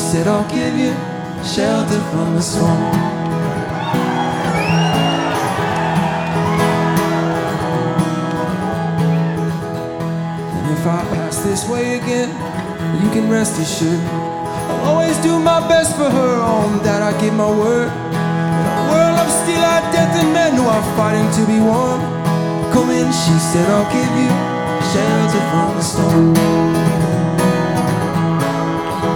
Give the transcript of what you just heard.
said, I'll give you shelter from the storm. And if I pass this way again, you can rest assured I'll always do my best for her. On that I give my word. In a world of steel-eyed death and men who are fighting to be warm, come in, she said, I'll give you shelter from the storm.